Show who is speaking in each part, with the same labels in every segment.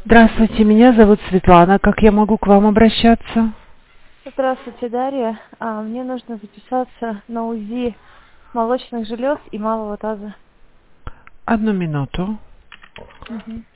Speaker 1: Здравствуйте, меня зовут Светлана. Как я могу к вам обращаться?
Speaker 2: Здравствуйте, Дарья. Мне нужно записаться на УЗИ молочных желез и малого таза.
Speaker 1: Одну минуту.
Speaker 2: Мгм.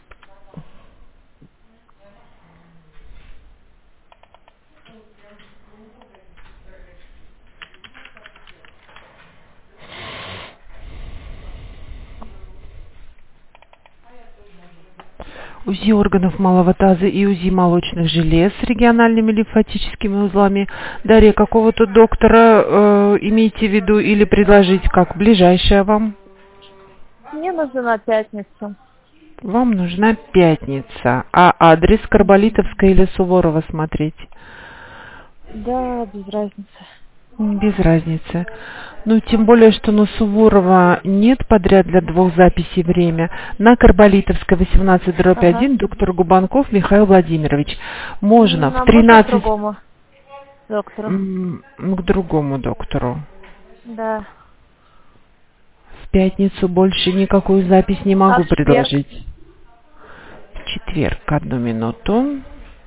Speaker 1: УЗИ органов малого таза и УЗИ молочных желез с региональными лимфатическими узлами. Дарья, какого-то доктора имеете в виду или предложить как ближайшее вам?
Speaker 2: Мне нужно на пятницу.
Speaker 1: Вам нужна пятница. А адрес Карболитовская или Суворова смотреть?
Speaker 2: Да, без разницы.
Speaker 1: Без разницы. Ну, тем более, что на Суворова нет подряд для двух записей время. На Карболитовской 18/1
Speaker 2: Ага.
Speaker 1: доктор Губанков Михаил Владимирович. Можно в
Speaker 2: А можно к
Speaker 1: 13
Speaker 2: другому доктору?
Speaker 1: к другому доктору.
Speaker 2: Да.
Speaker 1: В пятницу больше никакую запись не
Speaker 2: А
Speaker 1: могу
Speaker 2: в четверг?
Speaker 1: предложить. В четверг, одну минуту.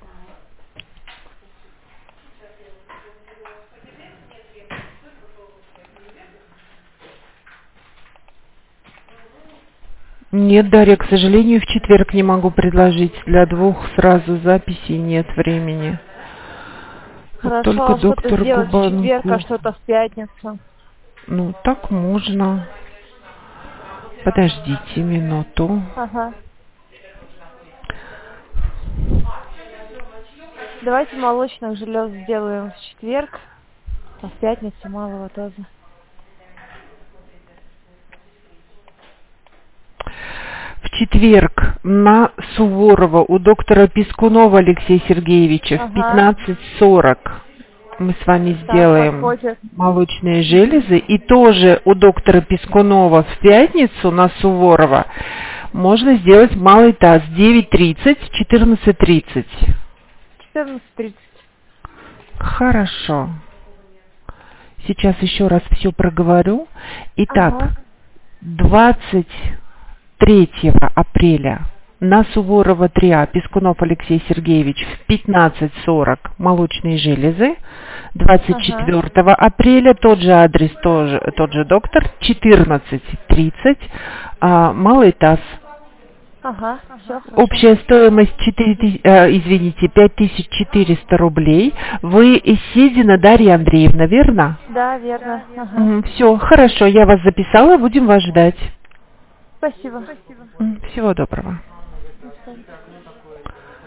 Speaker 1: Нет, Дарья, к сожалению, в четверг не могу предложить. Для двух сразу записей нет времени. Вот
Speaker 2: Хорошо,
Speaker 1: только
Speaker 2: а что-то
Speaker 1: доктор
Speaker 2: сделать в четверг, а
Speaker 1: Губанков.
Speaker 2: что-то в пятницу.
Speaker 1: Ну, так можно. Подождите минуту.
Speaker 2: Ага. Давайте молочных желез сделаем в четверг, а в пятницу малого таза.
Speaker 1: В четверг на Суворова у доктора Пискунова Алексея Сергеевича в
Speaker 2: Ага.
Speaker 1: 15:40 мы с вами
Speaker 2: Так,
Speaker 1: сделаем
Speaker 2: подходит.
Speaker 1: молочные железы. И тоже у доктора Пискунова в пятницу на Суворова можно сделать малый таз 9:30, 14:30.
Speaker 2: 14:30.
Speaker 1: Хорошо. Сейчас еще раз все проговорю. Итак,
Speaker 2: Ага.
Speaker 1: 23 апреля на Суворова 3А Пискунов Алексей Сергеевич в 15:40 молочные железы.
Speaker 2: Ага.
Speaker 1: 24 апреля тот же адрес, тот же доктор, 14:30 малый таз.
Speaker 2: Ага. Все хорошо.
Speaker 1: Общая стоимость 5400 рублей. Вы Седина Дарья Андреевна, верно?
Speaker 2: Да, верно. Ага.
Speaker 1: Все, хорошо, я вас записала, будем вас ждать.
Speaker 2: Спасибо.
Speaker 1: Всего доброго.
Speaker 2: До свидания.